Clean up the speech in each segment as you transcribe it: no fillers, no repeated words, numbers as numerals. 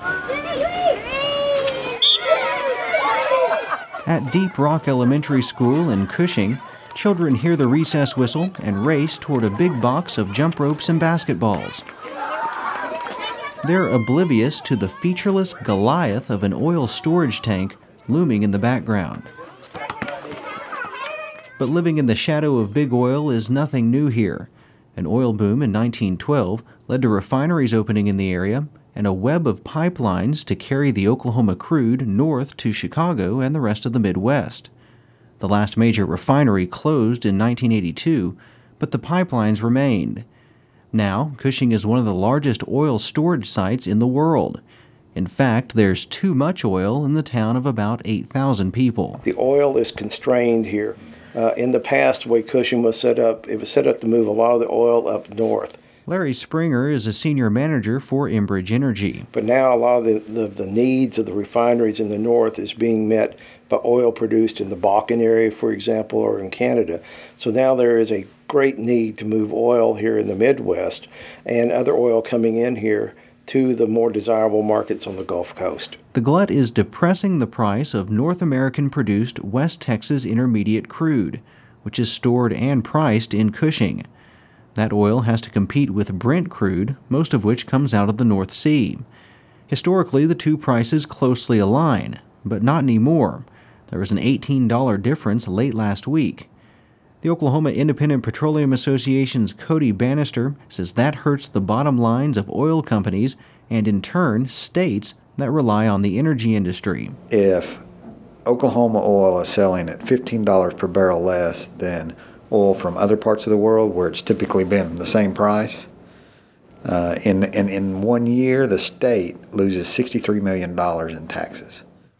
At Deep Rock Elementary School in Cushing, children hear the recess whistle and race toward a big box of jump ropes and basketballs. They're oblivious to the featureless Goliath of an oil storage tank looming in the background. But living in the shadow of big oil is nothing new here. An oil boom in 1912 led to refineries opening in the area and a web of pipelines to carry the Oklahoma crude north to Chicago and the rest of the Midwest. The last major refinery closed in 1982, but the pipelines remained. Now, Cushing is one of the largest oil storage sites in the world. In fact, there's too much oil in the town of about 8,000 people. The oil is constrained here. In the past, the way Cushing was set up, it was set up to move a lot of the oil up north. Larry Springer is a senior manager for Enbridge Energy. But now a lot of the needs of the refineries in the north is being met by oil produced in the Bakken area, for example, or in Canada. So now there is a great need to move oil here in the Midwest and other oil coming in here to the more desirable markets on the Gulf Coast. The glut is depressing the price of North American-produced West Texas Intermediate crude, which is stored and priced in Cushing. That oil has to compete with Brent crude, most of which comes out of the North Sea. Historically, the two prices closely align, but not anymore. There was an $18 difference late last week. The Oklahoma Independent Petroleum Association's Cody Bannister says that hurts the bottom lines of oil companies and, in turn, states that rely on the energy industry. If Oklahoma oil is selling at $15 per barrel less than oil from other parts of the world where it's typically been the same price, in 1 year, the state loses $63 million in taxes.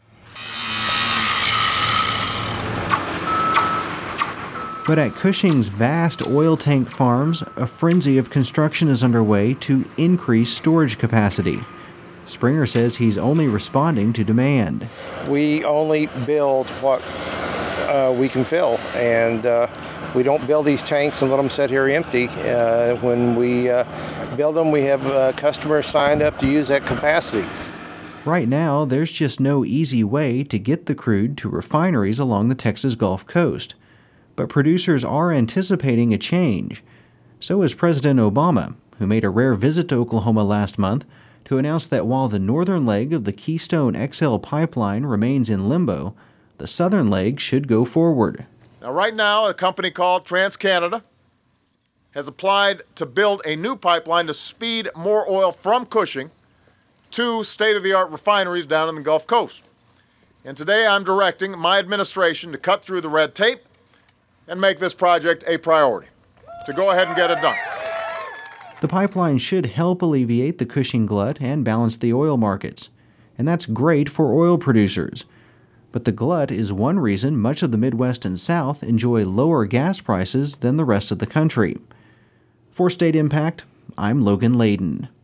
But at Cushing's vast oil tank farms, a frenzy of construction is underway to increase storage capacity. Springer says he's only responding to demand. We only build what we can fill, and we don't build these tanks and let them sit here empty. When we build them, we have customers signed up to use that capacity. Right now, there's just no easy way to get the crude to refineries along the Texas Gulf Coast. But producers are anticipating a change. So is President Obama, who made a rare visit to Oklahoma last month to announce that while the northern leg of the Keystone XL pipeline remains in limbo, the southern leg should go forward. Now, right now, a company called TransCanada has applied to build a new pipeline to speed more oil from Cushing to state-of-the-art refineries down in the Gulf Coast. And today I'm directing my administration to cut through the red tape and make this project a priority, to go ahead and get it done. The pipeline should help alleviate the Cushing glut and balance the oil markets. And that's great for oil producers. But the glut is one reason much of the Midwest and South enjoy lower gas prices than the rest of the country. For State Impact, I'm Logan Layden.